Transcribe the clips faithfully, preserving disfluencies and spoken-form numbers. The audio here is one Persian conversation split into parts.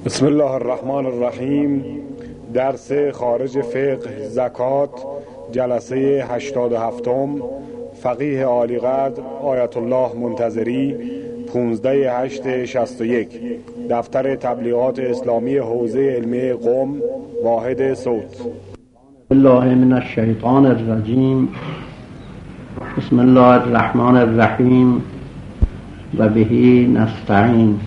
بسم الله الرحمن الرحیم. درس خارج فقه زکات، جلسه هشتاد و هفتم. فقیه عالی قدر آیت الله منتظری، پانزده هشت شصت و یک. دفتر تبلیغات اسلامی حوزه علمیه قم، واحد صوت. الله من الشیطان الرجیم. بسم الله الرحمن الرحیم و بهی نستعین.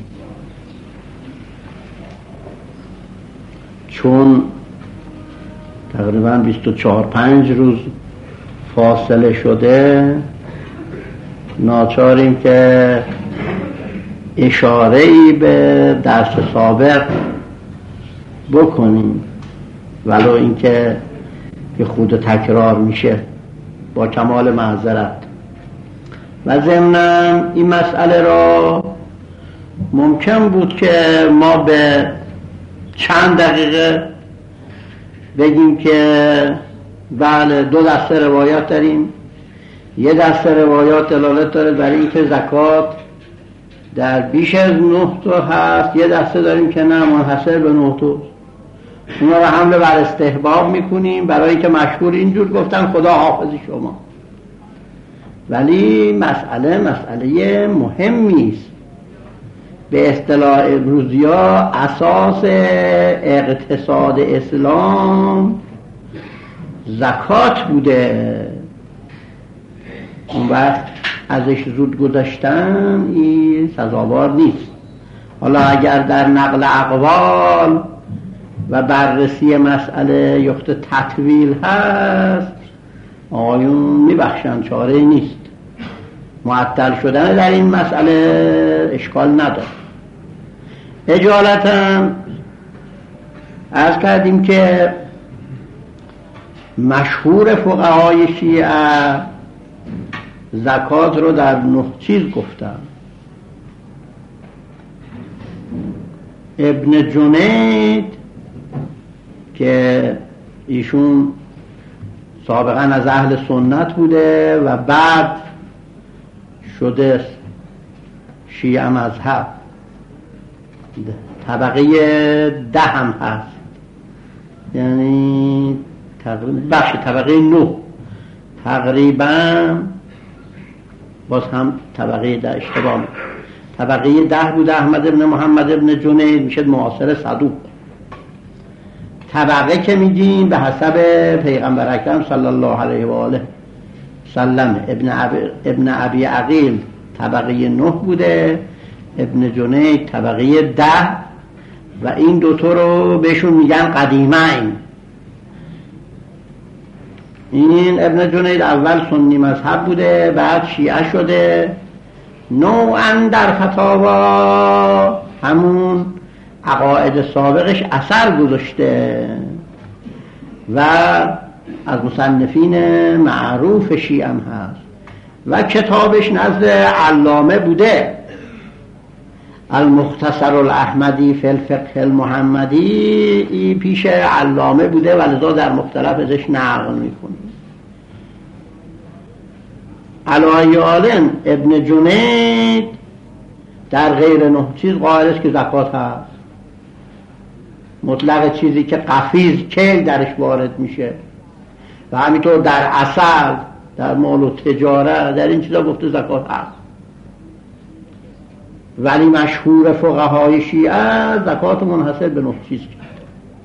چون تقریبا بیست و چهار پنج روز فاصله شده، ناچاریم که اشاره‌ای به درس سابق بکنیم، ولو اینکه یه خود تکرار میشه، با کمال معذرت. و ضمناً این مسئله را ممکن بود که ما به چند دقیقه بگیم که بله دو دسته روایات داریم. یه دسته روایات دلالت داره بر این که زکات در بیش از نه تا هست، یه دسته داریم که نه، منحصر به نه تا. اونا رو حمله بر استحباب میکنیم برای که مشهور اینجور گفتن خدا حافظ شما. ولی مسئله مسئله مهمی است. به اصطلاح امروزیا اساس اقتصاد اسلام زکات بوده. اون وقت ازش زود گذاشتن این سزاوار نیست. حالا اگر در نقل اقوال و بررسی مسئله یخت تطویل هست، آقایون میبخشن، چاره نیست. معطل شدن در این مسئله اشکال نداره. اجالتا عرض کردیم که مشهور فقهای شیعه زکات رو در نه چیز گفتن. ابن جنید که ایشون سابقا از اهل سنت بوده و بعد شده شیعه مذهب، طبقه ده هم هست، یعنی تقریبا بخش طبقه نه تقریبا، باز هم طبقه ده اشتباه، طبقه ده بوده. احمد ابن محمد ابن جنید میشه معاصر صدوق. طبقه که میگیم به حسب پیغمبر اکرم صلی الله علیه و آله سلم. ابن عبی, ابن عبی عقیل طبقه نه بوده، ابن جنید طبقه ده، و این دوتا رو بهشون میگن قدیمین. این ابن جنید اول سنی مذهب بوده، بعد شیعه شده. نوعا در فتاوا همون عقاید سابقش اثر گذاشته و از مصنفین معروف شیعه هم هست و کتابش نزد علامه بوده، المختصر الاحمدی فی الفقه المحمدی. این پیش علامه بوده و لذا در مختلف ازش نقل میکنه. علی آلن ابن جنید در غیر نه چیز قائل است که زکات هست. مطلق چیزی که قفیز کیل درش وارد میشه و همینطور در عسل، در مال و تجارت، در این چیزا گفته زکات هست. ولی مشهور فقهای شیعه زکات منحصر به نه چیز کرد.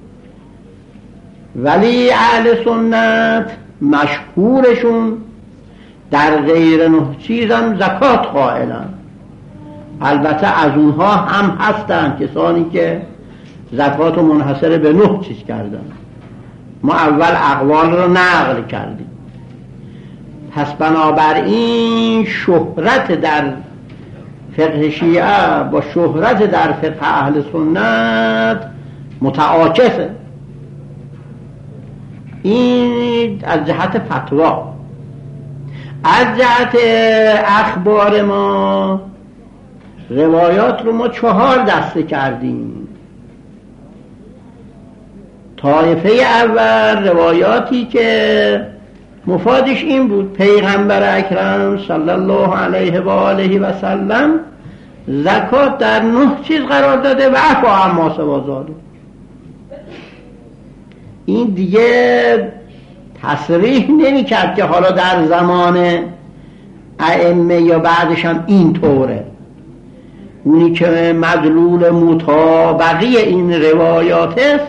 ولی اهل سنت مشهورشون در غیر نه چیز هم زکات قائلن. البته از اونها هم هستن کسانی که زکات منحصر به نه چیز کردن. ما اول اقوال رو نقل کردیم. پس بنابراین شهرت در فقه شیعه با شهرت در فقه اهل سنت متعاکسه. این از جهت فتوا. از جهت اخبار ما روایات رو ما چهار دسته کردیم. طایفه اول روایاتی که مفادش این بود پیغمبر اکرم صلی الله علیه و آله و سلم زکات در نه چیز قرار داده و عفو عما سوی ذلک. این دیگه تصریح نمی کرد که حالا در زمان ائمه یا بعدش هم این طوره. اونی که مدلول مطابقی این روایات است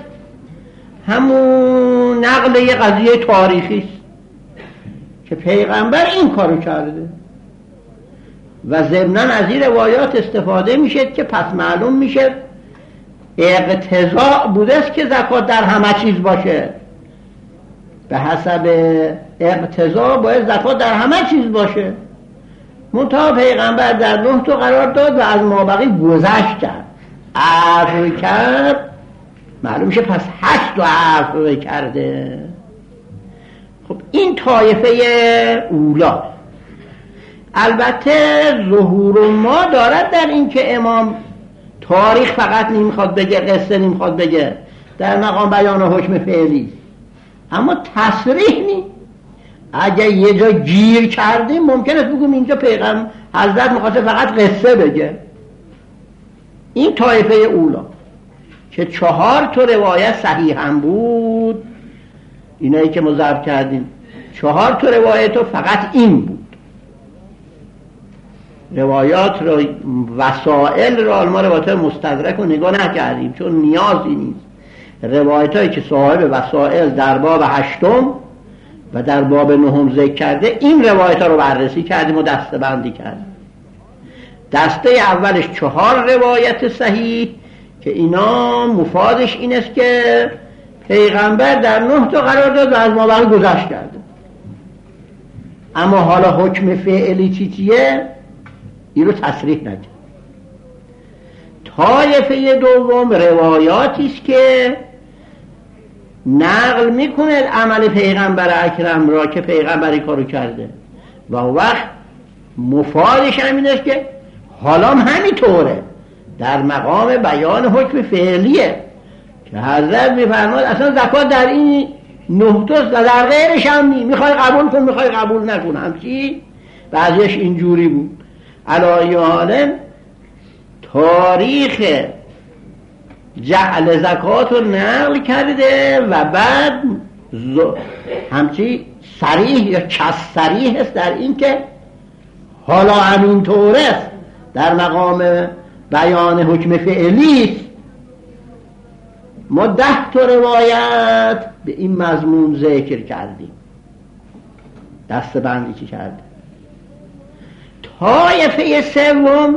همون نقل یه قضیه تاریخی است که پیغمبر این کارو کرده و ضمناً از این روایات استفاده میشه که پس معلوم میشه اقتضاء بوده است که زکات در همه چیز باشه. به حسب اقتضاء باید زکات در همه چیز باشه. منتها پیغمبر در نه تا قرار داد و از مابقی گذشت کرد، عفو کرد، معلوم میشه پس هشت تا عفو کرده. خب این طایفه اولا. البته ظهور ما دارد در این که امام تاریخ فقط نمیخواد بگه، قصه نمیخواد بگه، در مقام بیان حکم فعلی، اما تصریح نی. اگه یه جا گیر کردیم ممکنه بگم اینجا پیغمبر حضرت میخواسته فقط قصه بگه. این طایفه اولا که چهار تا روایت صحیح هم بود، اینایی که ما ضبط کردیم چهار تا روایت فقط این بود. روایات را وسائل را ما روایت مستدرک رو نگاه نکردیم چون نیازی نیست. روایت هایی که صاحب وسائل در باب هشتم و در باب نهم ذکر کرده این روایت ها رو بررسی کردیم و دسته بندی کردیم. دسته اولش چهار روایت صحیح که اینا مفادش این است که پیغمبر در نه تا قرار داد و از مابقی گذشت کرده. اما حالا حکم فعلی چی چیه؟ این رو تصریح نکرد. طایفه دوم روایاتی است که نقل میکنه عمل پیغمبر اکرم را که پیغمبری کارو کرده و وقت مفادش همین است که حالا همینطوره، در مقام بیان حکم فعلیه که حضرت میفرماد اصلا زکات در این نه تا و در غیرش هم نی، میخوای قبول کن میخوای قبول نکن. همچی بعضیش اینجوری بود. علی حال تاریخ جعل زکات رو نقل کرده و بعد همچی صریح یا کس صریح است در این که حالا همین طور است، در مقام بیان حکم فعلی است. ما ده تا روایت به این مضمون ذکر کردیم، دسته بندی که کردیم. طایفه سوم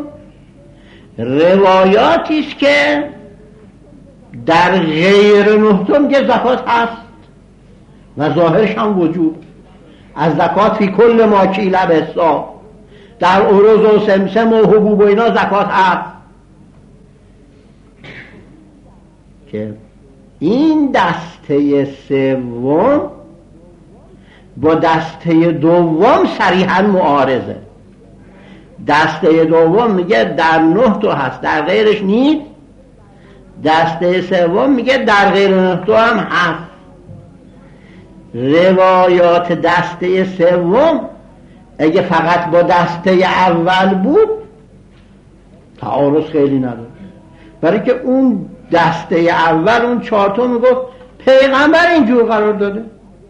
روایاتی است که در غیر نهتم که زکات هست و ظاهرش هم وجود از زکات فی کل ما کیل بسا، در ارز و سمسم و حبوب و اینا زکات هست. که این دسته سوم با دسته دوم صریحا معارضه. دسته دوم میگه در نه تا هست در غیرش نیست، دسته سوم میگه در غیر نه تا هم هست. روایات دسته سوم اگه فقط با دسته اول بود تعارض خیلی نداره، برای که اون دسته اول اون چهارتا میگفت پیغمبر اینجور قرار داده.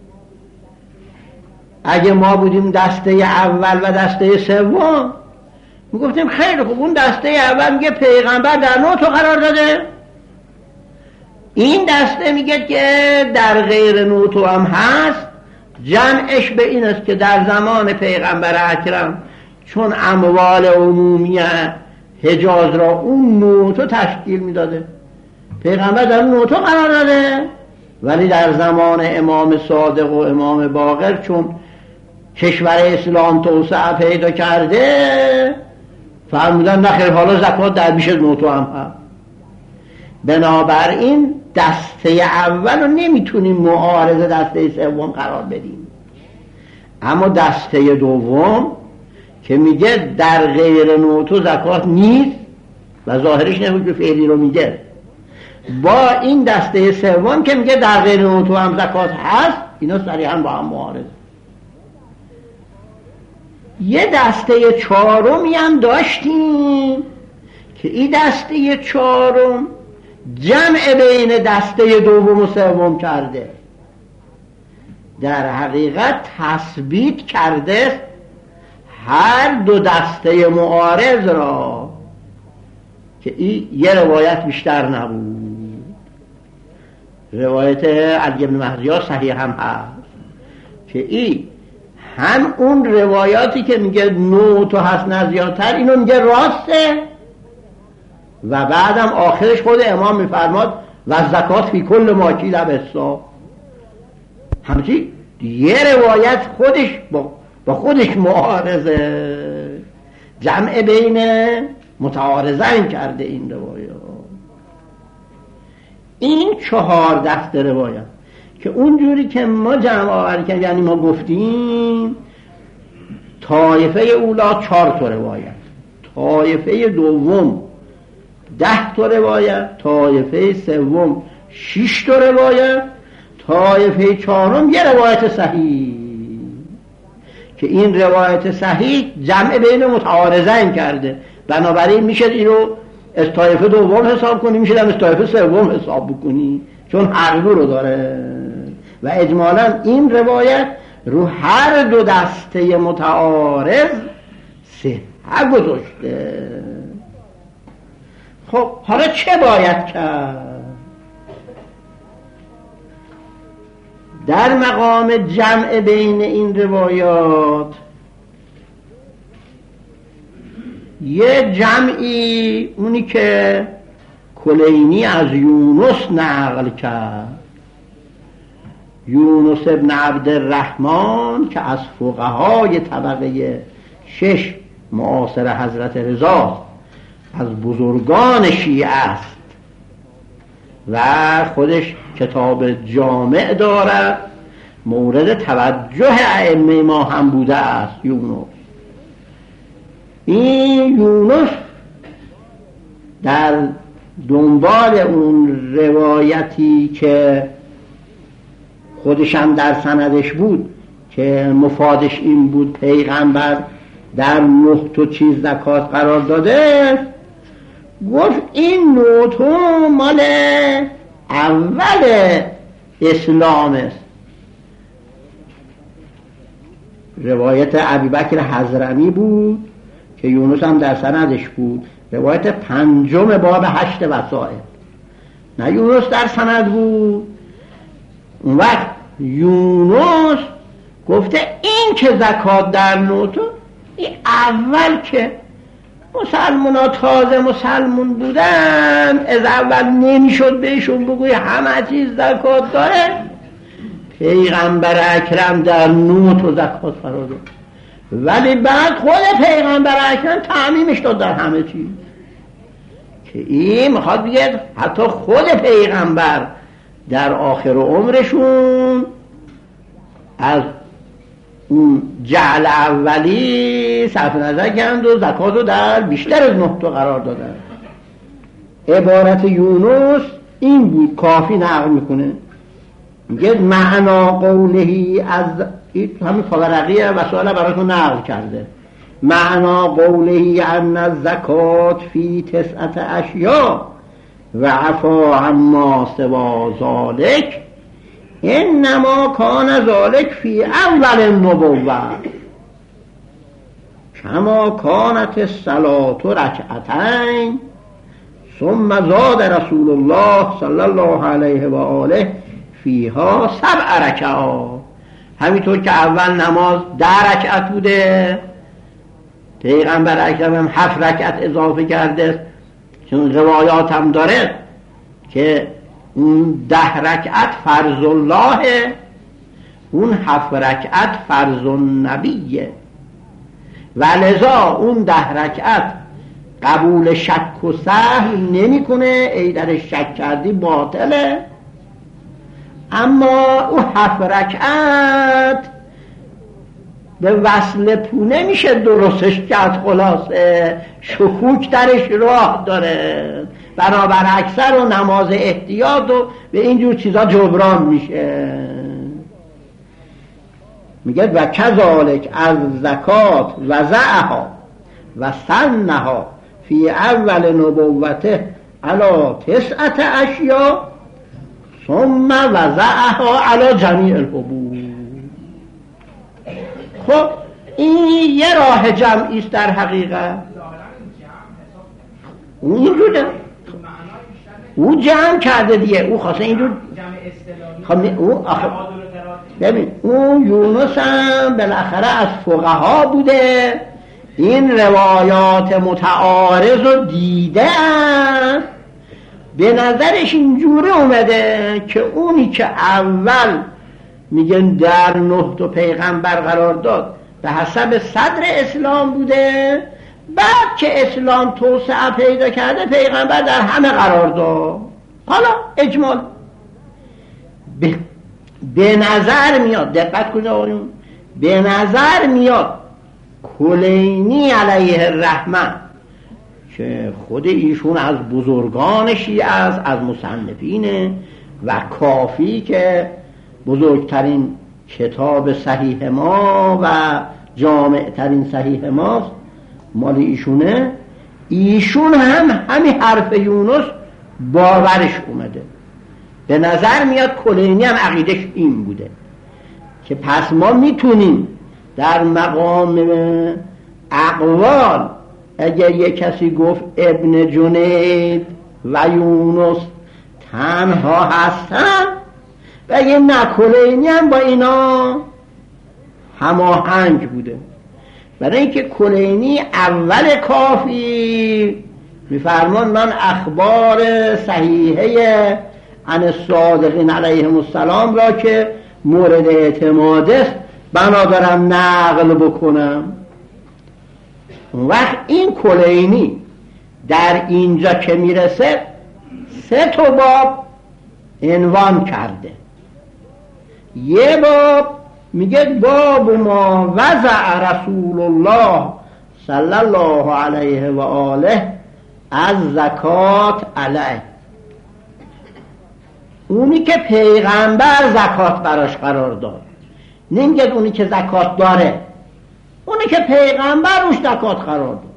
اگه ما بودیم دسته اول و دسته سوم میگفتیم خیلی خوب اون دسته اول میگه پیغمبر در نه تا قرار داده، این دسته میگه که در غیر نه تا هم هست. جمعش به این است که در زمان پیغمبر اکرم چون اموال عمومی حجاز را اون نه تا تشکیل میداده، پیغمبر در نه تا قرار داده، ولی در زمان امام صادق و امام باقر چون کشور اسلام توسعه پیدا کرده فرمودن نخیر حالا زکات در بیش از نه تا هم هست. بنابراین دسته اول رو نمیتونیم معارض دسته سوم قرار بدیم، اما دسته دوم که میگه در غیر نه تا زکات نیست و ظاهرش نمیگه فعلی رو میگه، با این دسته سوم که میگه در غیر نه تا هم زکات هست، اینا صریحا با هم معارض. یه دسته چهارمی هم داشتیم که این دسته چهارم جمع بین دسته دوم و سوم کرده، در حقیقت تثبیت کرده هر دو دسته معارض را که این یه روایت بیشتر نبود. روایت علی بن مهدی صحیح هم هست که این هم اون روایاتی که میگه نو تو هست نزیادتر اینو میگه راسته، و بعدم آخرش خود امام میفرماد و زکات فی کل ماکی لبسا. همچی یه روایت خودش با, با خودش معارضه، جمع بین متعارضین کرده این روایات. این چهار دست روایت که اونجوری که ما جمع آوری کردیم، یعنی ما گفتیم طایفه اولا چهار تا روایت، طایفه دوم ده تا روایت، طایفه سوم شش تا روایت، طایفه چهارم یه روایت صحیح که این روایت صحیح جمع بین متعارضین کرده. بنابراین میشه اینو از طایفه دوم حساب کنی، میشه از طایفه سوم حساب بکنی، چون هر دو رو داره. و اجمالا این روایت رو هر دو دسته متعارض صحت گذاشته. خب حالا چه باید کرد؟ در مقام جمع بین این روایات یه جمعی اونی که کلینی از یونس نقل کرد، یونس ابن عبدالرحمن که از فقهای طبقه شش معاصر حضرت رضا از بزرگان شیعه است و خودش کتاب جامع دارد، مورد توجه ائمه ما هم بوده است. یونس این یونس در دنبال اون روایتی که خودش هم در سندش بود که مفادش این بود پیغمبر در نه تا چیز زکات قرار داده، گفت این نه تا مال اول اسلام است. روایت ابوبکر حضرمی بود که یونس هم در سندش بود، روایت پنجم باب هشت وسائل، نه یونس در سند بود. اون وقت یونس گفته این که زکات در نوتو، این اول که مسلمان ها تازه مسلمان بودن، از اول نمیشد بهشون بگوی همه چیز زکات داره. پیغمبر اکرم در نوتو زکات قرار داد، ولی بعد خود پیغمبر اکرم تعمیمش داد در همه چیز. که این میخواد بگه حتی خود پیغمبر در آخر عمرشون از اون جعل اولی صرف نظر کردند و زکات رو در بیشتر از نه تا قرار دادن. عبارت یونس این بود، کافی نقل میکنه، میگه معنا قولهی از همین فورقی وسائل براتون نقل کرده، معنا قولهی ان الزکات فی تسعت اشیاء و عفا عما سوا ذالک انما کان ذالک فی اول النبوة کما کانت الصلاة رکعتین ثم زاد رسول الله صلی الله علیه و آله فیها سبع رکعات. همینطور که اول نماز ده رکعت بوده، پیغمبر اکرم هم هفت رکعت اضافه کرده، چون روایات هم داره که اون ده رکعت فرض الله، اون هفت رکعت فرض النبیه، و لذا اون ده رکعت قبول شک و سهو نمی کنه، ای در شک کردی باطله. اما اون هفت رکعت به وصل پونه میشه درستش کرد، خلاصه شکوک درش راه داره، بنابر اکثر و نماز احتیاط و به اینجور چیزا جبران میشه. میگه و کذالک از زکات وضعها و سنها فی اول نبوته علی تسعت اشیا ثم وضعها علی جمیع الحبوب. خب این یه راه جمعی است در حقیقت. اون اینجوره، او جمع کرده دیگه، او خواسته اینجور خب او آخر ببین اون یونس هم بالاخره از فقها بوده، این روایات متعارض رو دیده است، به نظرش اینجوره اومده که اونی که اول میگن در نه تا پیغمبر قرار داد به حسب صدر اسلام بوده، بعد که اسلام توسعه پیدا کرده پیغمبر در همه قرار داد. حالا اجمال به, به نظر میاد، دقت کنید آقایون، به نظر میاد کلینی علیه الرحمه که خود ایشون از بزرگان شیعه است، از مصنفینه و کافی که بزرگترین کتاب صحیح ما و جامعترین صحیح ماست مال ایشونه، ایشون هم همین حرف یونس باورش اومده. به نظر میاد کلینی هم عقیدش این بوده که پس ما میتونیم در مقام اقوال اگر یک کسی گفت ابن جنید و یونس تنها هستن و اگه نه کلینی هم با اینا هماهنگ بوده، برای اینکه کلینی اول کافی میفرمان من اخبار صحیحه عن الصادقین علیهم السلام را که مورد اعتماد است بنا دارم نقل بکنم. وقت این کلینی در اینجا که میرسه سه تا باب عنوان کرده. یه باب میگه باب ما وضع رسول الله صلی الله علیه و آله از زکات علیه، اونی که پیغمبر زکات براش قرار داد، نمیگه اونی که زکات داره، اونی که پیغمبر روش زکات قرار داد.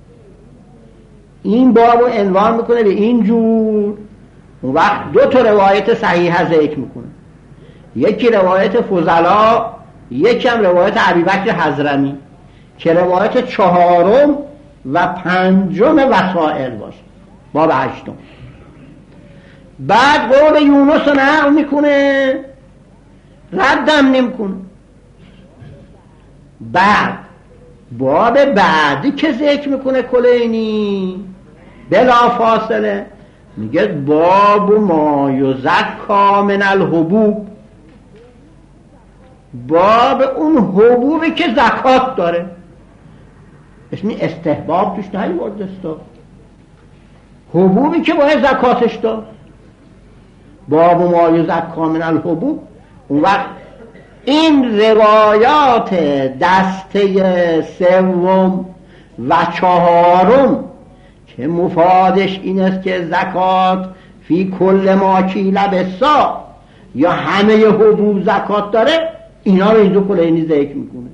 این بابو عنوان میکنه به این جور. اون وقت دو تا روایت صحیح ذکر میکنه، یکی روایت فضلا، یکی هم روایت ابوبکر حضرمی که روایت چهارم و پنجم وسائل باشه، باب هشتم. بعد قول یونس رو نقل میکنه، ردم نمیکنه. بعد باب بعدی که ذکر میکنه کلینی بلا فاصله میگه باب ما یزکا من الحبوب، باب اون حبوبی که زکات داره، اسمی استحباب توش نیورده است، حبوبی که باید زکاتش داد، باب ما یزکا من الحبوب. اون وقت این روایات دسته سوم و چهارم که مفادش این است که زکات فی کل ما کیل بسا یا همه حبوب زکات داره، اینا رو این دو کلینی ذکر میکنه.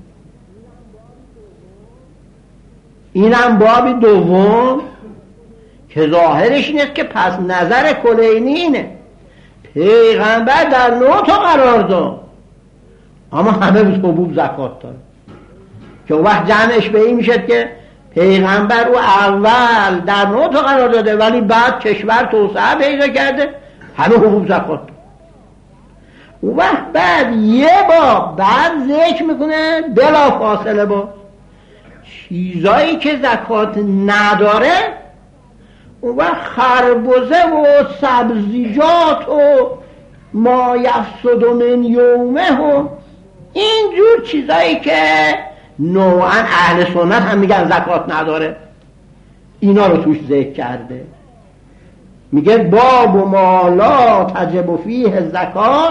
اینم بابی دوم که ظاهرش این است که پس نظر کلینی اینه پیغمبر در نه تا قرار داد اما همه حبوب زکات داره، که وقت جمعش به این میشه که پیغمبر او اول در نه تا قرار داده ولی بعد کشور توسعه پیدا کرده همه حبوب زکات داره. اون وقت بعد یه باب بعد ذکر میکنه بلا فاصله با چیزایی که زکات نداره، اون وقت خربزه و سبزیجات و ما یفسد من یومه و اینجور چیزایی که نوعا اهل سنت هم میگن زکات نداره، اینا رو توش ذکر کرده. میگه باب ما لا تجب فیه زکات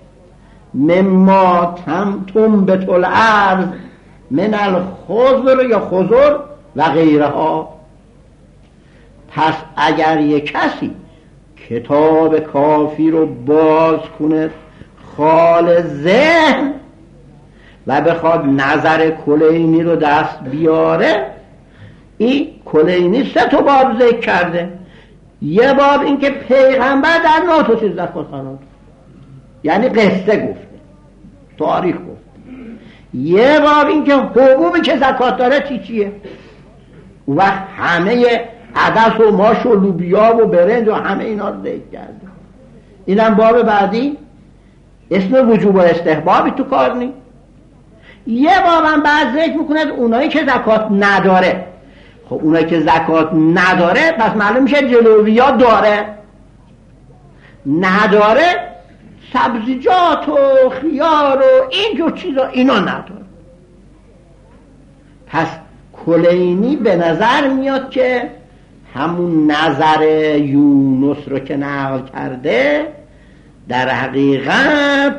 مما تم تنبت الارض من الخضر یا خضر و غیرها. پس اگر یک کسی کتاب کافی رو باز کنه خال ذهن و بخواد نظر کلینی رو دست بیاره، این کلینی سه تا باب ذکر کرده. یه باب این که پیغمبر در نه تا چیز زکات قرار، یعنی قصه گفته، تاریخ گفته. یه باب این که حبوبی که زکات داره چی چیه، و همه عدس و ماش و لوبیا و برنج و همه اینا رو ذکر کرده. اینم باب بعدی اسم وجوب و استحبابی تو کار نی. یه بابم بعد ذکر میکنه اونایی که زکات نداره. خب اونایی که زکات نداره پس معلوم میشه جلویا داره، نداره سبزیجات و خیار و اینجور چیزا اینا نداره. پس کلینی به نظر میاد که همون نظر یونس رو که نقل کرده در حقیقت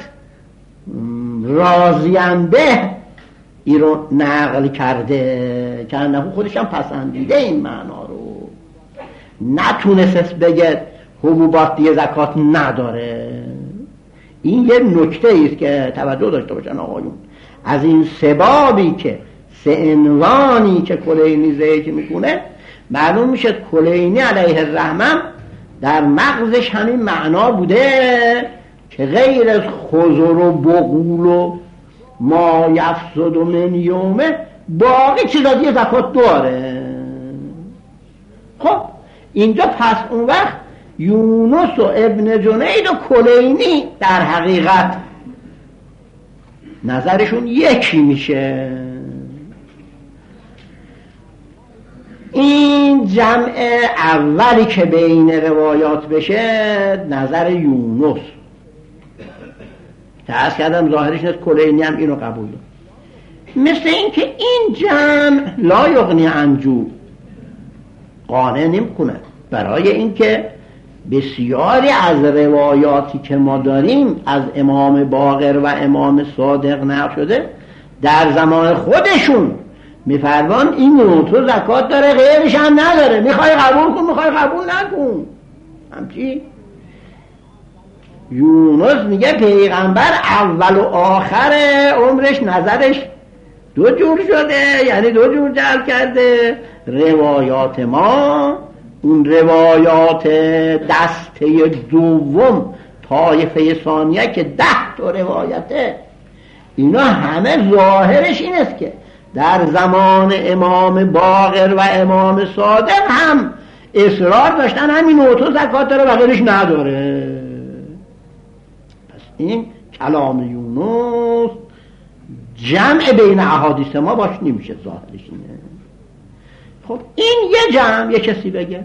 راضیم به این رو نقل کرده که انه خودش هم پسندیده این معنا رو، نتونست بگه حبوبات دیگه زکات نداره. این یه نکته ایست که توجه داشته باشن آقایون. از این سبابی که سه عنوانی که کلینی ذکر میکنه معلوم میشه کلینی علیه الرحمن در مغزش همین معنا بوده که غیر از خضر و بغول و ما یفسد و من یومه باقی چیزا دیگه زکات داره. خب اینجا پس اون وقت یونس و ابن جنید و کلینی در حقیقت نظرشون یکی میشه. این جمع اولی که بین روایات بشه نظر یونس که از کردم ظاهرش نیست، کلینی هم اینو قبول داره. مثل این که این جمع لا یغنی عنجو قانع نمی‌کنه، برای اینکه بسیاری از روایاتی که ما داریم از امام باقر و امام صادق نقل شده در زمان خودشون میفرمان این نوتو زکات داره غیرش هم نداره، میخوای قبول کن میخوای قبول نکن. همچی یونس میگه پیغمبر اول و آخر عمرش نظرش دو جور شده، یعنی دو جور جعل کرده. روایات ما اون روایات دسته دوم طایفه ثانیه که ده تا روایته، اینا همه ظاهرش این است که در زمان امام باقر و امام صادق هم اصرار داشتن همین اوتو زکات داره و غیرش نداره. پس این کلام یونس جمع بین احادیث ما باش نمیشه، ظاهرش اینه. خب این یه جمع، یه کسی بگه.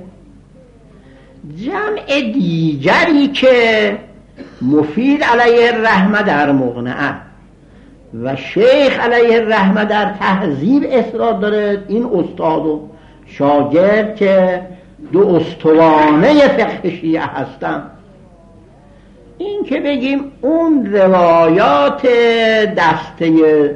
جمع دیگری که مفید علیه الرحمه در مقنعه و شیخ علیه الرحمه در تهذیب اصرار داره، این استاد و شاگرد که دو استوانه فقه شیعه هستن، این که بگیم اون روایات دسته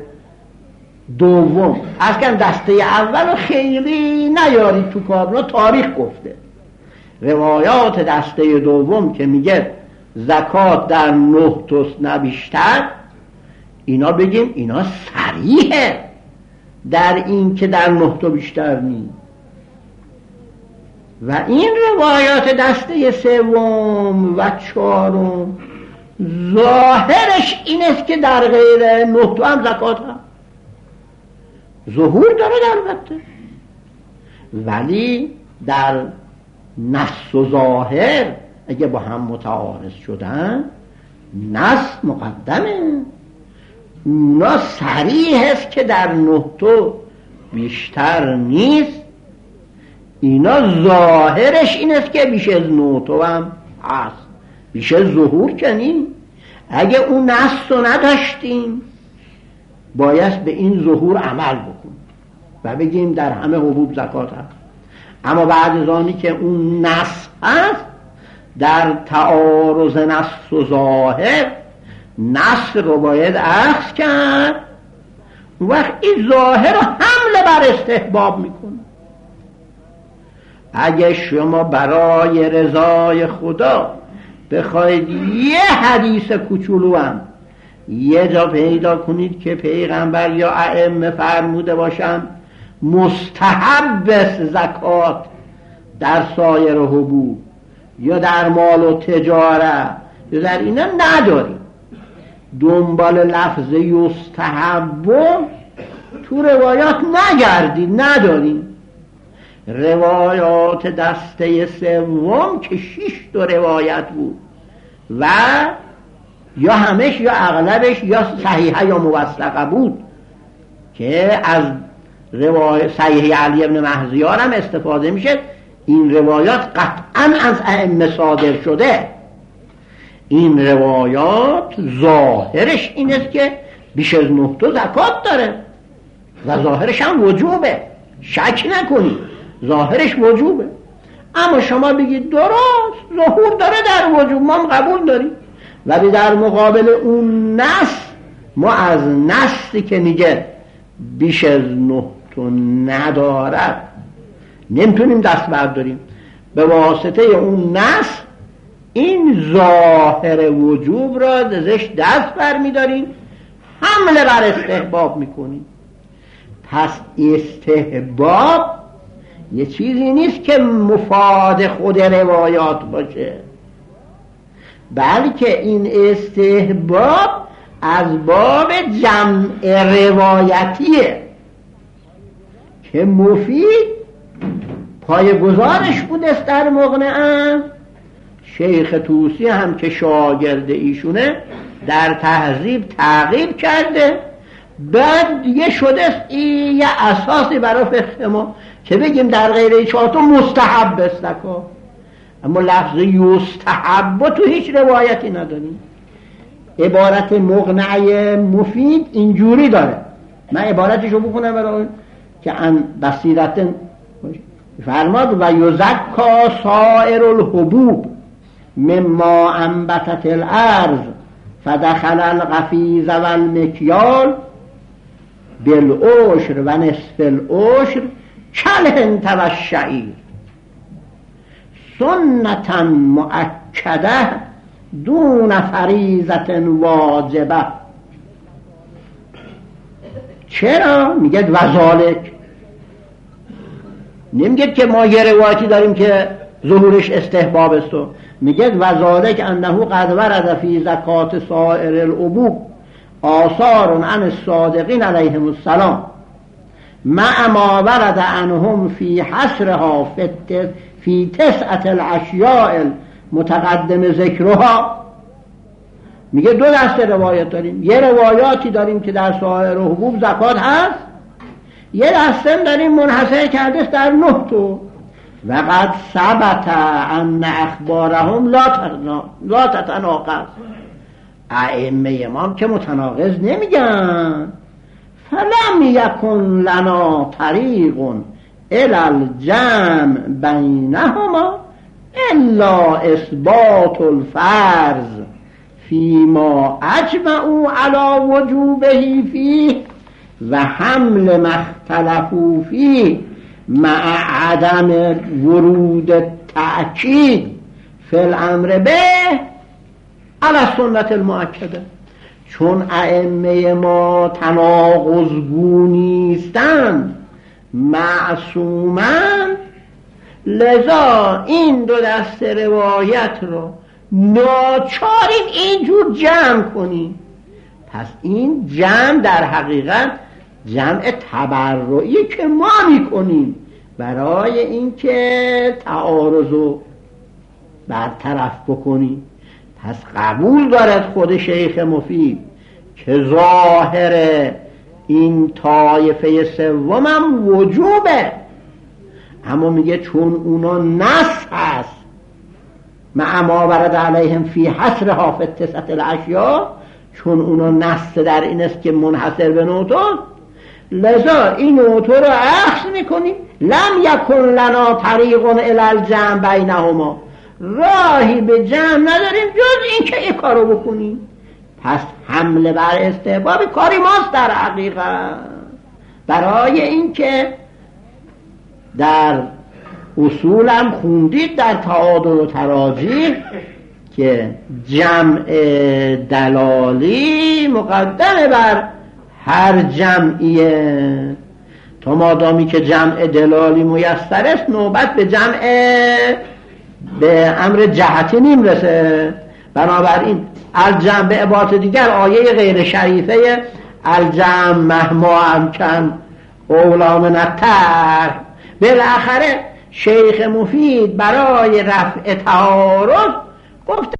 دوم از کن دسته اول خیلی نیارید تو کار، تاریخ گفته. روایات دسته دوم که میگه زکات در نه توست نه بیشتر، اینا بگیم اینا صریحه در این که در نه تا بیشتر نیست. و این روایات دسته سوم و چهارم ظاهرش این است که در غیر نه تا هم زکات هم ظهور داره البته، ولی در نص و ظاهر اگه با هم متعارض شدن نص مقدمه. اونا صریح است که در نه تا بیشتر نیست، اینا ظاهرش این است که بیش از نه تا هم هست، بیش از ظهور کنیم. اگه اون نص رو نداشتیم باید به این ظهور عمل بکنیم و بگیم در همه حبوب زکات هست. اما بعد از آنی که اون نص هست در تعارض نص و ظاهر نص رو باید اخذ کرد، وقت این ظاهر رو حمله بر استحباب میکنه. اگه شما برای رضای خدا بخواید یه حدیث کوچولو هم یه جا پیدا کنید که پیغمبر یا ائمه فرموده باشن مستحب زکات در سایر حبوب یا در مال و تجارت یا در اینا نداریم. دنبال لفظ یستحب تو روایات نگردید، نداریم. روایات دسته سوم که شش تا روایت بود و یا همش یا اغلبش یا صحیحه یا موثقه بود که از روایت صحیح علی ابن مهزیار هم استفاده میشه. این روایات قطعا از ائمه صادر شده. این روایات ظاهرش این است که بیش از نه تا زکات داره و ظاهرش هم وجوبه، شک نکنید ظاهرش وجوبه. اما شما بگید درست ظهور داره در وجوب، ما هم قبول داریم، ولی در مقابل اون نص ما از نصی که میگه بیش از نه تا ندارد نمیتونیم دست برداریم. به واسطه اون نص این ظاهر وجوب را ازش دست بر میداریم، حمله بر استحباب میکنیم. پس استحباب یه چیزی نیست که مفاد خود روایات باشه، بلکه این استحباب از باب جمع روایتیه که مفید پای گزارش بودست در مغنعه. شیخ طوسی هم که شاگرد ایشونه در تهذیب تعقیب کرده، بعد دیگه شده این یه اساسی برای فقه ما که بگیم در غیر چهارتا مستحب است. اما لفظ یستحب تو هیچ روایتی نداریم. عبارت مغنعه مفید اینجوری داره، من عبارتشو بخونم برای که ان بصیرت فرماد و یزکا سائر الحبوب مما انبتت الارض فدخل القفیز و المکیال بالعشر و نصف العشر کالهنت و الشعیر سنتا مؤکده دون فریضة واجبه. چرا؟ میگه وذالک، نمیگه که ما یه روایتی داریم که ظهورش استحباب است، میگه وذالک انه قد ورد فی زکات سائر الحبوب آثار عن الصادقین علیهم السلام مع ما ورد عنهم فی حصرها فی تسعة الاشیاء متقدم ذکرها. میگه دو دسته روایت داریم، یه روایاتی داریم که در سایر حبوب زکات هست، یه دسته داریم منحصر کرده در نه تو. و قد ثبت ان اخبارهم لا تتناقض، ائمه امام که متناقض نمیگن. فلم یکن لنا طریق الی الجمع بینهما الا اثبات الفرض فيما اجمعوا على وجوبه فيه و حمل ما اختلفوا فيه مع عدم ورود التأکید فی الامر به علی السنة المؤکده. چون ائمه ما تناقضگو نیستند، معصومند، لذا این دو دسته روایت رو ناچاریم اینجور جمع کنیم. پس این جمع در حقیقت جمع تبرعی که ما میکنیم برای اینکه تعارض رو برطرف بکنیم. پس قبول دارد خود شیخ مفید که ظاهر این طایفه سومم وجوبه، اما میگه چون اونا نص هست مع ما ورد علیهم فی حصر حافظ تسعة الاشیاء، چون اونا نص در این است که منحصر به نوتون، لذا این نوتو رو اخذ میکنیم. لم یکن لنا طریق الی الجمع بینهما، راهی به جمع نداریم جز این که این کارو بکنیم. پس حمله بر استحباب کاری ماست در حقیقت، برای اینکه در اصولم خوندید در تعادل و تراجیح که جمع دلالی مقدم بر هر جمعیه. تا مادامی که جمع دلالی میسر است نوبت به جمع به امر جهتی نمیرسه. بنابراین الجمع به عبارت دیگر آیه غیر شریفه الجمع مهما امکن اولا من الترک. بالاخره شیخ مفید برای رفع تعارض گفت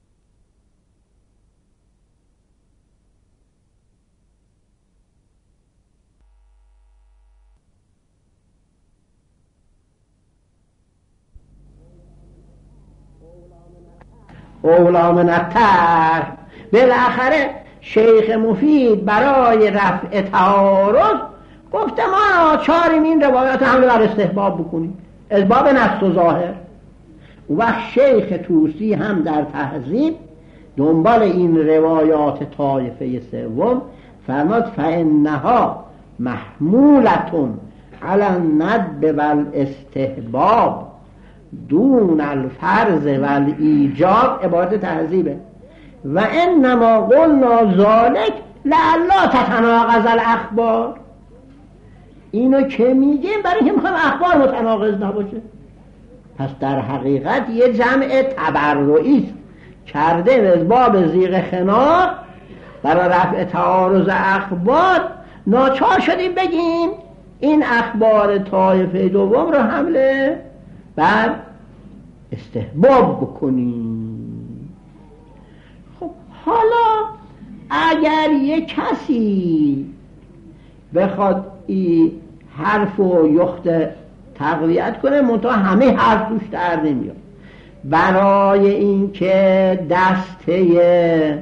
اولا من الترک. بالاخره شیخ مفید برای رفع تعارض گفت ما چاریم این روایات حمله بر استحباب بکنیم از باب نص و ظاهر. و شیخ طوسی هم در تهذیب دنبال این روایات طایفه سوم فرماد فانها محمولتون علی الندب والاستحباب دون الفرض والایجاب. عبارت تهذیبه. و انما قلنا ذالک لعلا تتناقض الاخبار. اینو که میگیم برای که میخوایم اخبار متناقض نباشه. پس در حقیقت یه جمع تبرعی است کرده از باب زیغ خنا برای رفع تعارض اخبار. ناچار شدیم بگیم این اخبار طایفه دوم رو حمله بر استحباب بکنیم. خب حالا اگر یک کسی بخواد این حرف و یخت تقویت کنه منتها همه حرف توش در نمیاد، برای این که دسته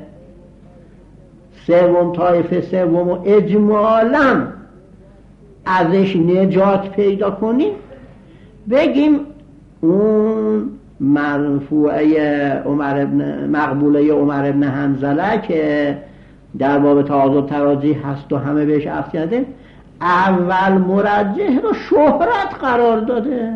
سوم طایفه سوم و اجمالا ازش نجات پیدا کنیم بگیم اون مرفوعه عمر ابن مقبوله عمر ابن حنظله که در باب تعاضد تراجی هست و همه بهش عفت کرده اول مرجح رو شهرت قرار داده.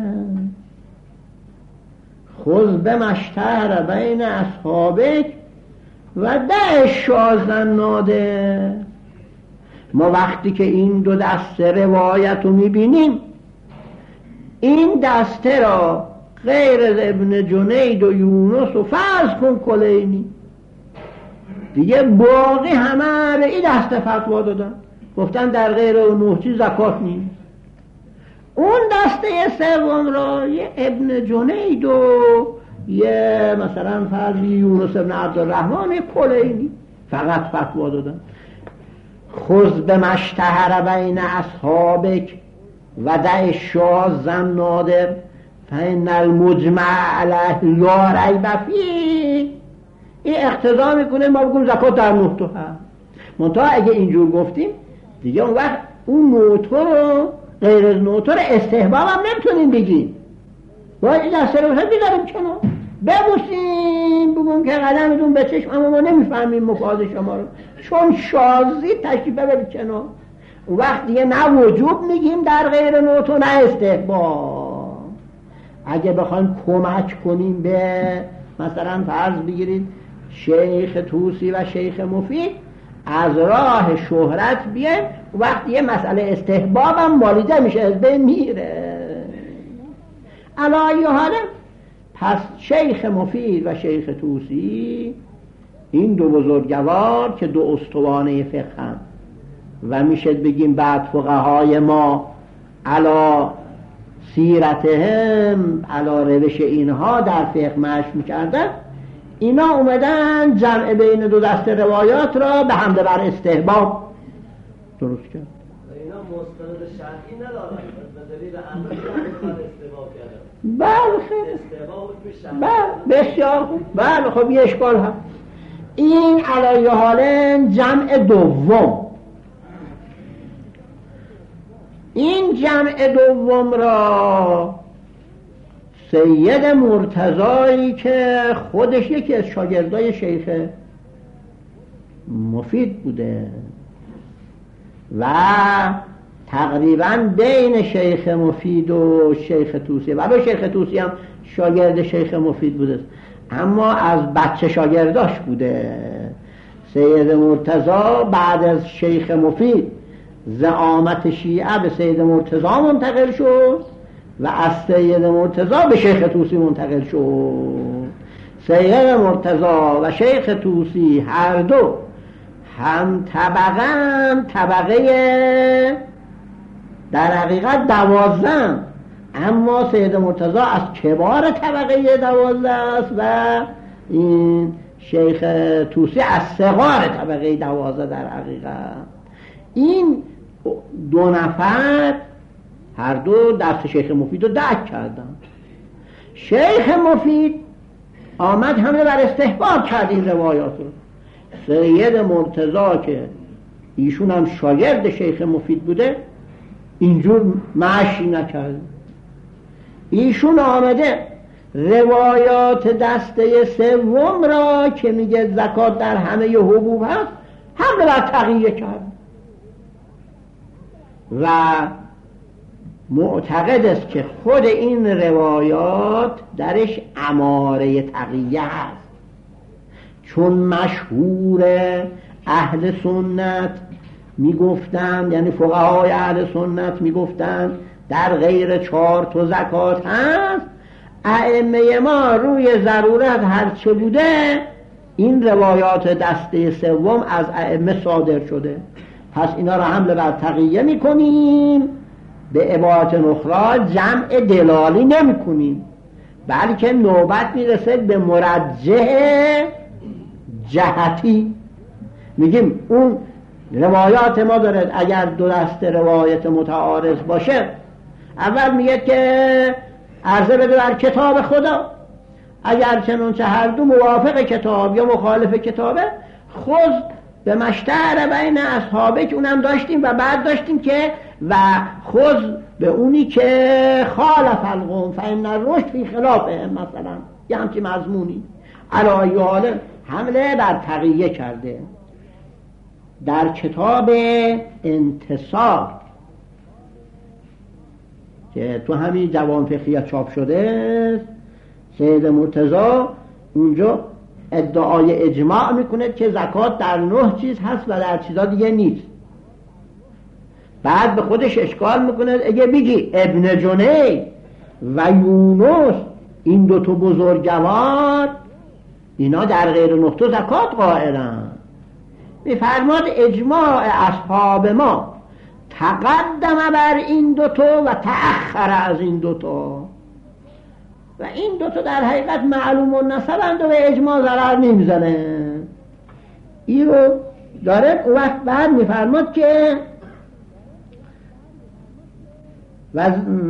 خذ بمشتهر بین اصحابک و ده شازن ناده. ما وقتی که این دو دسته روایت رو میبینیم این دسته را غیر از ابن جنید و یونس و فرض کن کلینی دیگه باقی همه به این دسته فتوا دادن، گفتن در غیر و نهچی زکات نیست. اون دسته سوم را یه ابن جنید و یه مثلا فرضی یونس ابن عبدالرحمن کلینی فقط فتوا دادن. خذ بمشتهر بین اصحابک و دع شاذن نادر فإن المجمع علیه لا ریب فیه. این اقتضا میکنه ما بگیم زکات در نه تا هست. منتها اگه اینجور گفتیم دیگه اون وقت اون نوتو رو غیر از نوتو رو استحباب هم نمیتونیم بگیم. باید این دسته رو بیداریم کنم ببوسیم بگیم که قدمتون به چشم اما ما نمیفهمیم مفاد شما رو چون شازی تشریف ببرید کنم. اون وقت دیگه نه وجوب میگیم در غیر نوتو نه استحباب. اگه بخوایم کمک کنیم به مثلا فرض بگیرید شیخ طوسی و شیخ مفید از راه شهرت بیایم وقتی یه مسئله استحباب هم مالیده میشه از بین میره. علایه حاله پس شیخ مفید و شیخ طوسی این دو بزرگوار که دو استوانه فقه هم و میشه بگیم بعد فقهای ما علا سیرتهم علا روش اینها در فقه مشق میکردن، اینا اومدن جمع بین دو دست روایات را به حمله بر استحباب درست کرد. اینا مستند شرعی ندارن به دلیل امر استحباب کردن. بله خیلی بله بسیار خوب. بله خب یه اشکال هم این علیه حالن جمع دوم. این جمع دوم را سید مرتضایی که خودش یکی از شاگردای شیخ مفید بوده و تقریبا بین شیخ مفید و شیخ طوسی و شیخ طوسی هم شاگرد شیخ مفید بوده اما از بچه شاگرداش بوده. سید مرتضی بعد از شیخ مفید زعامت شیعه به سید مرتضی منتقل شد و از سید مرتضی به شیخ طوسی منتقل شد. سید مرتضی و شیخ طوسی هر دو هم طبقه طبقه در حقیقت دوازده، اما سید مرتضی از کبار طبقه دوازده است و این شیخ طوسی از صغار طبقه دوازده. در حقیقت این دو نفر هر دو دست شیخ مفید رو درک کردن. شیخ مفید آمد حمله بر استحباب کرد این روایات رو. سید مرتضی که ایشون هم شاگرد شیخ مفید بوده اینجور مشی نکرد. ایشون آمده روایات دسته سوم را که میگه زکات در همه حبوب هست حمله بر تقیه کرد و معتقد است که خود این روایات درش اماره تقیه هست، چون مشهور اهل سنت میگفتند، یعنی فقهای اهل سنت میگفتند در غیر چهار تا زکات هست. ائمه ما روی ضرورت هرچه بوده این روایات دسته سوم از ائمه صادر شده، پس اینا را حمله بر تقیه میکنیم، به عبارت اخرى جمع دلالی نمی کنیم، بلکه نوبت میرسه به مرجح جهتی. میگیم اون روایات ما داره اگر دو دسته روایت متعارض باشه، اول میگه که عرضه بده بر کتاب خدا، اگر چنانچه هر دو موافق کتاب یا مخالف کتابه خود به مشتهر بین اصحابه که اونم داشتیم و بعد داشتیم که و خود به اونی که خالف القوم فإن الرشد فی خلافه، مثلا یه همچی مضمونی. علی حال حمله بر تقیه کرده. در کتاب انتصار که تو همین جوان فقهیت چاپ شده، سید مرتضی اونجا ادعای اجماع میکنه که زکات در نه چیز هست و در چیزا دیگه نیست. بعد به خودش اشکال میکنه اگه بگی ابن جنید و یونس این دو تا بزرگوار اینا در غیر نه تا زکات قائلن، میفرماد اجماع اصحاب ما تقدم بر این دوتا و تأخر از این دوتا، و این دوتا در حقیقت معلوم و نسبند و به اجماع ضرر نمیزنه. این رو داره اون وقت بعد میفرماد که و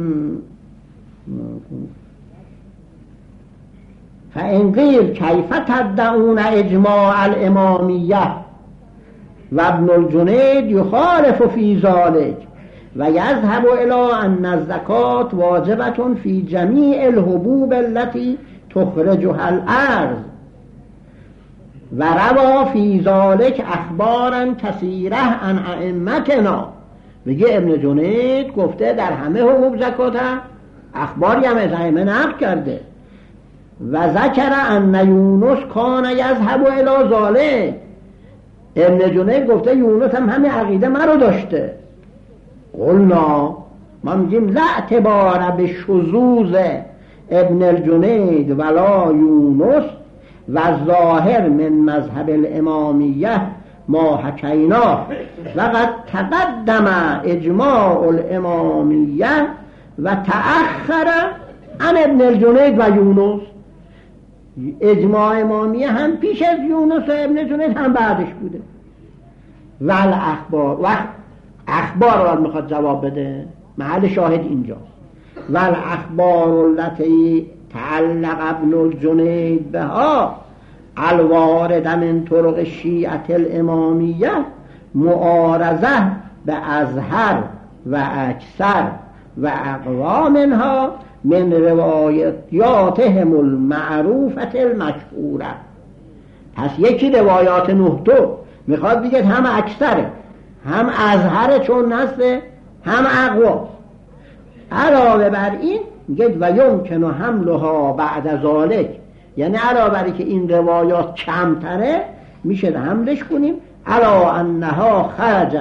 فإن قیل کیف تدعون اجماع الامامیه و ابن الجنید یخالف فی ذلک و یذهب الی ان الزکات واجبة فی جمیع الحبوب التي تخرجها الارض و روا فی ذلک اخبارا کثیره عن ائمتنا. میگه ابن جنید گفته در همه حبوب زکات هست، اخباری هم از ائمه نقل کرده. و ذکر ان یونس کان یذهب الی ذلک، ابن جنید گفته یونس هم همین عقیده من رو داشته. قلنا ما میگیم لا اعتبار به شذوذ ابن الجنید ولا یونس و ظاهر من مذهب الامامیه ما حکینا و قد تقدم اجماع الامامیه و تأخر عن ابن الجنید و یونس. اجماع امامیه هم پیش از یونس و ابن جنید هم بعدش بوده. ول اخبار و اخبار رو میخواد جواب بده، محل شاهد اینجا. ول اخبار التي تعلق ابن الجنید بها الوارد من طرق شیعة الامامیه معارضه به ازهر و اکثر و اقوا منها من روایاتهم المعروفة المشهوره. پس یکی روایات نهتو میخواد بگه هم اکثره هم ازهره چون نسله هم اقوا. علاوه بر این میگه و یمکن حملها بعد ذالک، یعنی علاوه بر که این روایات کمتره میشه حملش کنیم علا انها خرجت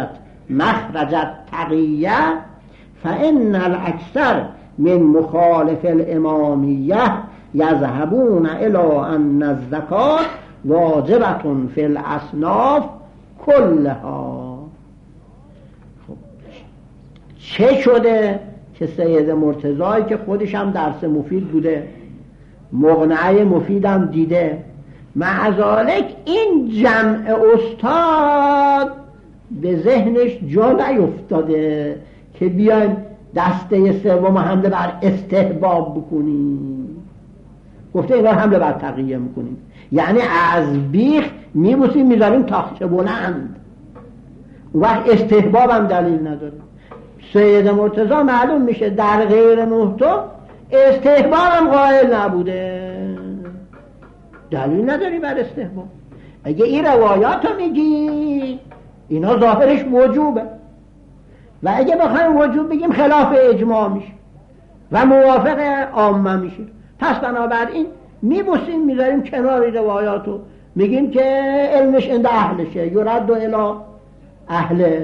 مخرج التقیه فإن الأكثر من مخالف الإمامية يذهبون إلى أن الزكاة واجبة في الأصناف كلها. چه شده که سید مرتضایی که خودش هم درس مفید بوده، مقنعه مفیدم دیده، مع ذالک این جمع استاد به ذهنش جا نیفتاده که بیایم دسته سوم حمله بر استحباب بکنیم. گفته اینا حمله بر تقیه میکنیم، یعنی از بیخ میبوسیم میذاریم تاخچه بلند، وقت استحباب هم دلیل نداره. سید مرتضی معلوم میشه در غیر نهتو استحباب هم قائل نبوده، دلیل نداری بر استحباب. اگه این روایات رو میگی اینا ظاهرش وجوبه، و اگه بخوایم وجوب بگیم خلاف اجماع میشه و موافق عامه میشه. پس بنابراین میبوسیم میذاریم کنار روایاتو، میگیم که علمش عند اهلشه، یرد و الی اهل.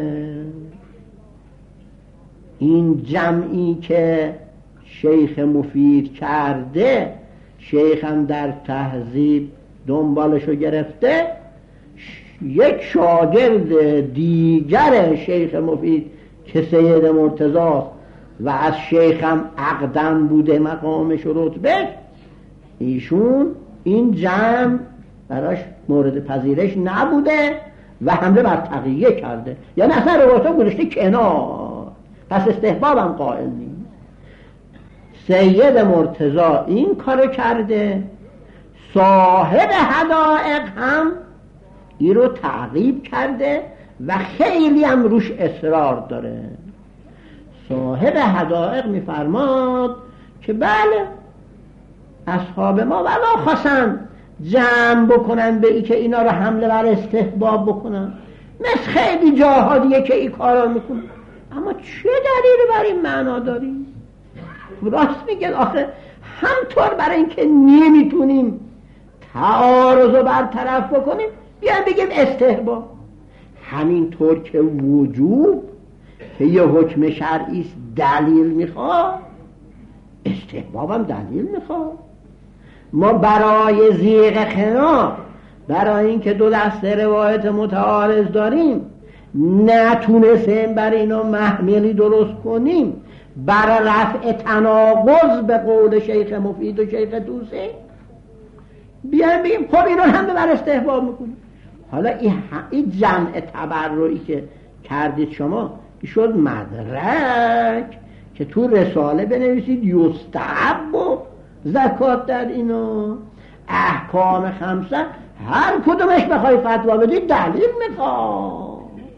این جمعی که شیخ مفید کرده، شیخ هم در تهذیب دنبالشو گرفته، یک شاگرد دیگر شیخ مفید که سید مرتضی و از شیخ هم عقدن بوده مقامش و رتبه، ایشون این جمع براش مورد پذیرش نبوده و حمله بر تقیه کرده، یعنی اصلا روایتا گذاشته کنار، پس استحبابم قائل نیست. سید مرتضی این کارو کرده، صاحب حدائق هم این رو تعقیب کرده و خیلی هم روش اصرار داره. صاحب حدائق میفرماد که بله اصحاب ما ولا خواستن جمع بکنن به ای که اینا رو حمله بر استحباب بکنن، مثل خیلی جاها دیگه که این کارا میکنن، اما چه دلیلی بر این معنا داریم؟ راست میگه آخه همطور برای اینکه نمیتونیم تعارض رو برطرف بکنیم بیایم بگیم استحباب، همینطور که وجوب که یه حکم شرعی است دلیل میخواد، استحباب هم دلیل میخواد. ما برای زیغ خنا، برای اینکه دو دسته روایت متعارض داریم، نتونستیم بر اینو محملی درست کنیم برای رفع تناقض به قول شیخ مفید و شیخ توسی، بیایم بگیم خب اینو هم بر استحباب میکنیم. حالا این جمع تبرعی که کردید شما شد مدرک که تو رساله بنویسید یستحب و زکات در اینو احکام خمسه هر کدومش بخوای فتوا بدید دلیل میخواد.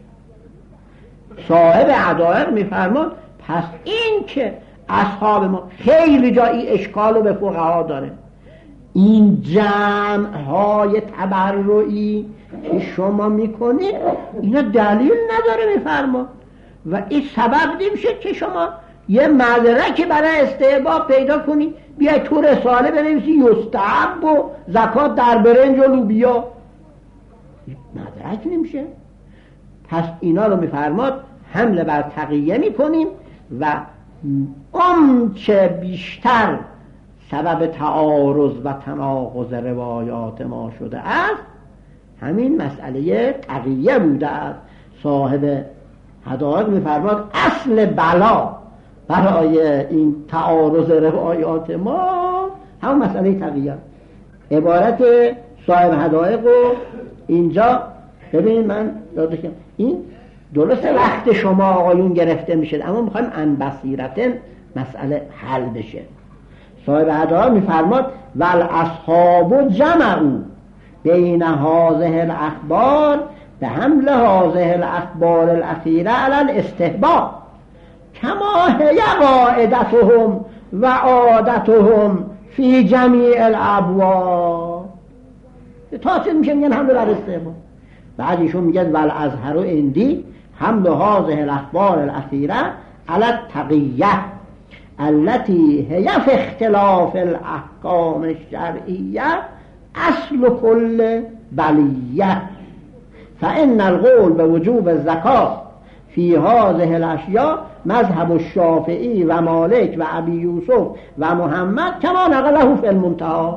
صاحب حدائق میفرماد پس این که اصحاب ما خیلی جایی اشکال رو به فقها داره، این جمع های تبرعی که شما میکنید اینا دلیل نداره میفرما، و این سبب نمیشه که شما یه مدرکی برای استحباب پیدا کنید بیای تو رساله بنویسی یستحب و زکات در برنج و لوبیا، مدرک نمیشه. پس اینا رو میفرماد حمله بر تقیه میکنیم و اون چه بیشتر سبب تعارض و تناقض روایات ما شده است همین مسئله تقیه بوده است. صاحب حدائق میفرماد اصل بلا برای این تعارض روایات ما همون مسئله تقیه. عبارت صاحب حدائق رو اینجا ببین، من داده که این درست وقت شما آقایون گرفته میشه، اما میخوایم ان بصیرتن مسئله حل بشه. صاحب حدائق میفرماد ول اصحاب جمعوا بین هذه الاخبار به حمل هذه الاخبار الاخیره علی الاستحباب کما هی قاعدتهم و عادتهم فی جمیع الابواب. تا چه میشه میگن حمل بر استحباب، بعد ایشون میگن ول ازهر عندی حمل هذه الاخبار الاخیره علی التقیه التي هي في اختلاف الاحکام الشرعیه اصل کل بلیه فان القول بوجوب الزکات فی هذه الاشیاء مذهب الشافعی و مالک و ابی یوسف و محمد کما نقله فی المنتهی.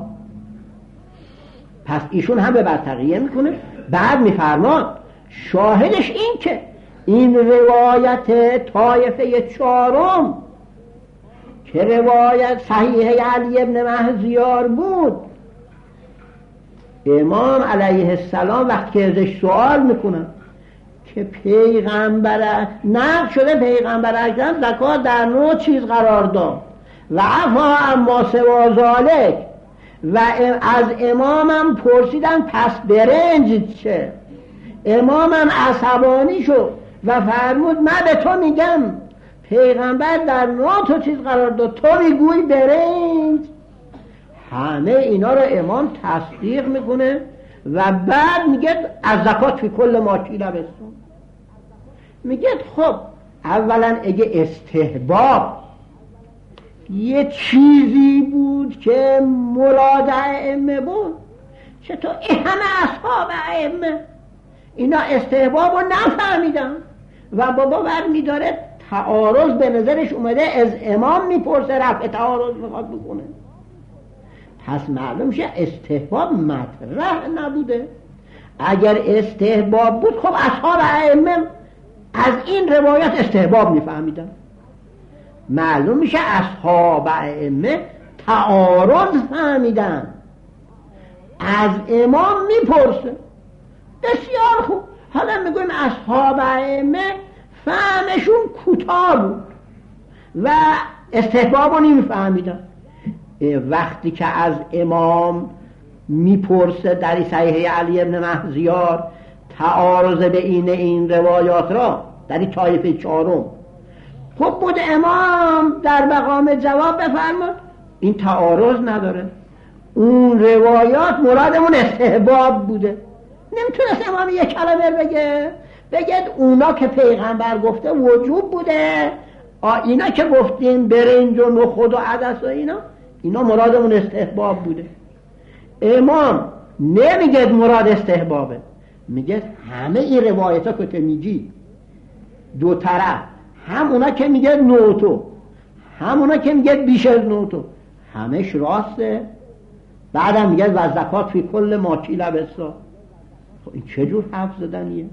پس ایشون هم به برتقیه میکنه. بعد میفرماد شاهدش این که این روایت طایفه چهارم که روایت صحیح علی ابن مهزیار بود، امام علیه السلام وقتی ازش سوال میکنن که پیغمبر نقل شده پیغمبر اکرم زکات در نوع چیز قرار داد و عفا اما سوا ذالک، و از امامم پرسیدن پس برنج چه؟ امامم عصبانی شد و فرمود من به تو میگم پیغمبر در نوع تو چیز قرار داد، تو میگوی برنج. همه اینا رو امام تصدیق میکنه و بعد میگه از زکات فی کل ما کیل بستون. میگه خب اولا اگه استحباب یه چیزی بود که مراد ائمه بود، چطور این همه اصحاب ائمه اینا استحباب رو نفهمیدن و بابا برمیداره تعارض به نظرش اومده از امام میپرسه رفع تعارض میخواد بکنه. پس معلوم شه استحباب مطرح نبوده. اگر استحباب بود خب اصحاب ائمه از این روایت استحباب میفهمیدن. معلوم میشه اصحاب ائمه تعارض فهمیدن، از امام میپرسه. بسیار خوب. حالا میگویم اصحاب ائمه فهمشون کوتاه بود و استحباب رو نمیفهمیدن. وقتی که از امام میپرسه در صحیح علی ابن مهزیار تعارض بین این روایات را در این طایفه چهارم، خب بود امام در مقام جواب بفرماد این تعارض نداره، اون روایات مرادمون استحباب بوده. نمیتونست امام یک کلمه بگه بگه اونا که پیغمبر گفته وجوب بوده، اینا که گفتیم برنج و نخود و عدس و اینا اینا مرادمون استحباب بوده. امام نمیگه مراد استحبابه، میگه همه این روایت ها که تو میگی دو طرف، هم اونا که میگه نوتو هم اونا که میگه بیش از نوتو همش راسته. بعدم میگه و زکات فی کل ما کیل بسا. این چجور حرف زدنیه؟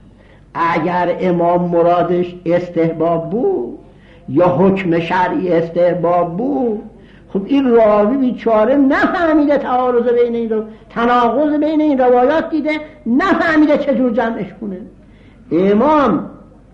اگر امام مرادش استحباب بود یا حکم شرعی استحباب بود، خب این راوی بیچاره نفهمیده تعارض بین این رو تناقض بین این روایات دیده، نفهمیده چجور جمعش کنه. امام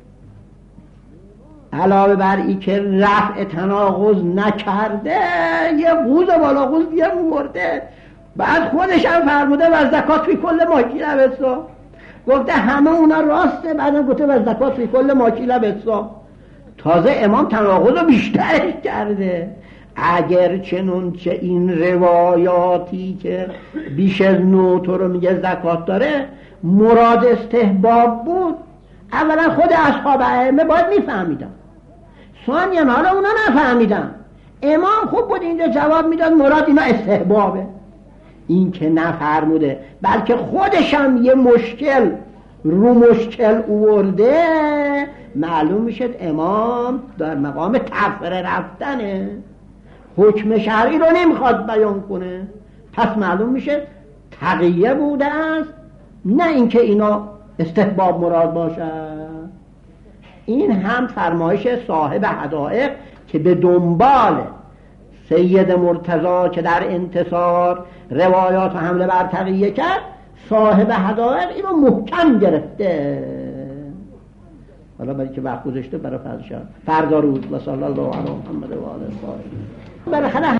علاوه بر این که رفع تناقض نکرده یه قوز بالا قوز دیگه مرده، بعد خودش هم فرموده و زکات فی کل ما کیل بسا، گفته همه اونا راسته، بعدم گفته و زکات فی کل ما کیل بسا. تازه امام تناقض رو بیشترش کرده. اگر چنون چه این روایاتی که بیش از نوتو رو میگه زکات داره مراد استحباب بود، اولا خود اصحاب ائمه باید میفهمیدن، ثانیاً حالا اونا نفهمیدن، امام خوب بود اینجا جواب میداد مراد اینا استحبابه. این که نفرموده بلکه خودش هم یه مشکل رو مشکل اورده، معلوم میشد امام در مقام تفره رفتنه، حکم شرعی رو نمیخواد بیان کنه. پس معلوم میشه تقیه بوده است، نه اینکه اینا استحباب مراد باشه. این هم فرمایش صاحب حدائق که به دنبال سید مرتضی که در انتصار روایات و حمله بر تقیه کرد، صاحب حدائق اینو محکم گرفته. حالا برای که وقت گذاشته برای فردا فردا روز و صلی الله علی محمد و آله الطاهرین. بالاخره